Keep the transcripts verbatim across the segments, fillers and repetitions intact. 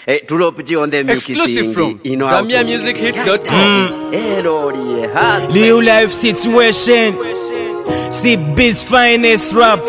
Hey, drop G on the mix. Exclusive from you know Zambia Music Hits dot com. Hello, yeah. Live life situation. See Biz finest rap.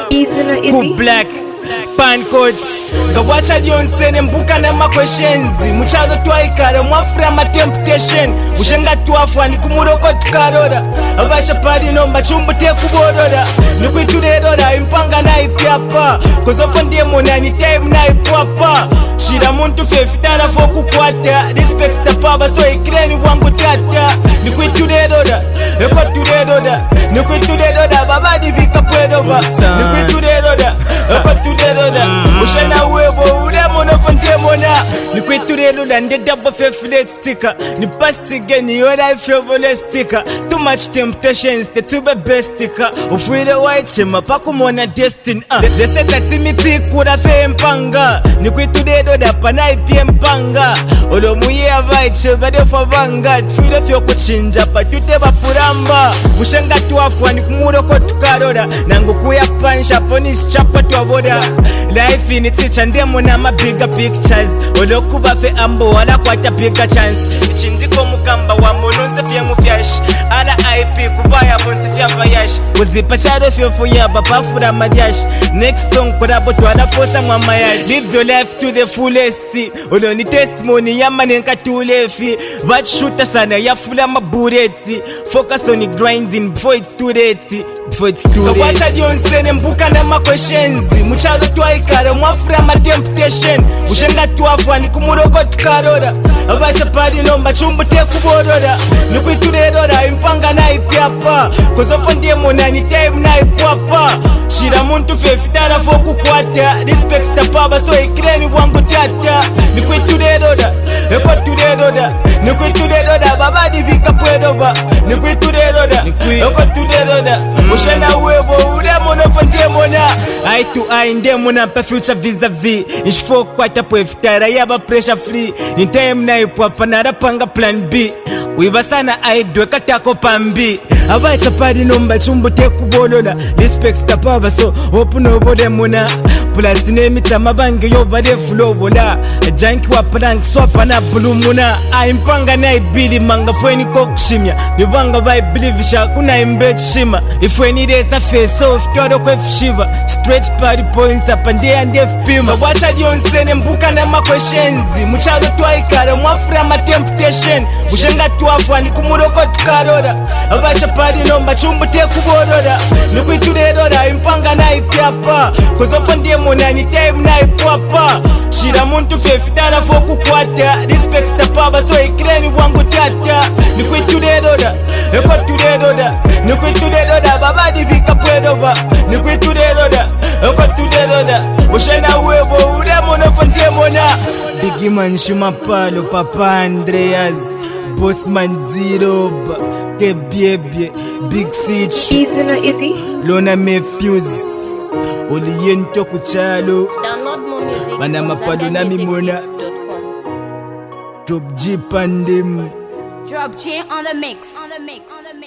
Cool black. Pan codes. Gawacha Johnson mbuka na ma questions. Muchalo twaikara mwafura ma temptation. Ushenga twafu ni kumuroko tukaroda. Abacha padi no machumbu te kubododa. Nikwitudedora impanga na ipiapa. Kozofa ndiye mona ni time na ipapa. Shira muntu fefitana foku kwata. Respect the paba so ikreni wangu tata. Nikwitudedora. Eko tudedora. Nikwitudedora babadi vika pwedoba. Nikwitudedora. Eko tudedora. Ushana webo uremo no fontemona. Nikwitudedora nde double faithfulate sticker. Ni past again your life favorite sticker. Too much temptations the to be best sticker. Ufwile white chema pakumona destiny. uh. They said that timiti kuda fe mpanga. Nikwitudedora pana ipi mpanga. Odo muye avaiche bade for vanguard. Fwile fyo kuchinja patute bapuramba. Ushenga tuafwa ni kumuroko tukaroda. Nangu kuya pansha ponis chapa tuaboda. Life in it and them on my bigger pictures. Odo kuba fe ambo wala kwata bigger chance. Ichindiko mukamba wa mononse fye mufyash. Ala I P kubaya bonse fya vayash. Uzipa chado fyo fuya bapafura madyash. Next song kodabo tuwala posa mwama yash. Live your life to the fullest. Odo ni testimony yama nenka tulefi. Vat shooter sana ya fula mabureti. Focus on the grinding before it's too late. Before it's too late. Kawacha Johnson mbuka na ma questions. Muchalo twaikara mwafura ma temptation. Ushenga tuafwa ni kumuroko tukaroda. Abacha padi no machumbu te kubododa. Nikwitudedora impanga na ipiapa. Kozofa ndiye mona ni time na ipapa. Shira muntu fefitana foku kwata. Respect the paba so ikreni wangu tata. Nikwitudedora. Eko tudedora. Nikwitudedora babadi vika pwedoba. Nikwitudedora. Eko tudedora. Ushana webo uremo no fontemona. Eye to eye ndemo na mpa future vis-a-vis. Ishfo kwata pwefitara yaba pressure free. In time na ipwapa narapanga plan B. Wibasana aidwe katako pambi. Abacha padi nomba chumbu te kubolola. Respect the paba so open obode muna. Plus nemita mabange yo bade flow bola. Janki wa prank swapa na blue muna. Aimpanga na ibili manga fweni kokshimya. Nibanga ba believe sha kuna imbe shima. If we need a face so ftodo kwe fshiva. Straight party points up and day and def pima. Wacha Johnson mbuka na ma questions. Muchado twaikara mwafura ma temptation. Ushenga tuafwa ni kumuroko tukaroda. Abacha padi no machumbu te kubododa. Nikwitudedora impanga na ipiapa. Kozofa ndiye mona ni time na ipapa. Shira muntu fefitana foku kwata. Respect the paba so ikreni wangu tata. Nikwitudedora. Eko tudedora. Nikwitudedora babadi vika pwedoba. Nikwitudedora. Eko tudedora. Ushana webo uremo no fontemona. Biggie man shuma palo papa Andreas. Bossman Zero, Kebiebie, Big Sitch, Easy no easy. Lona Mefuse, Oliento Kuchalo, Download more music. Manama Paduna Mimona, Drop G Pandim, Drop G on the mix. On the mix. On the mix.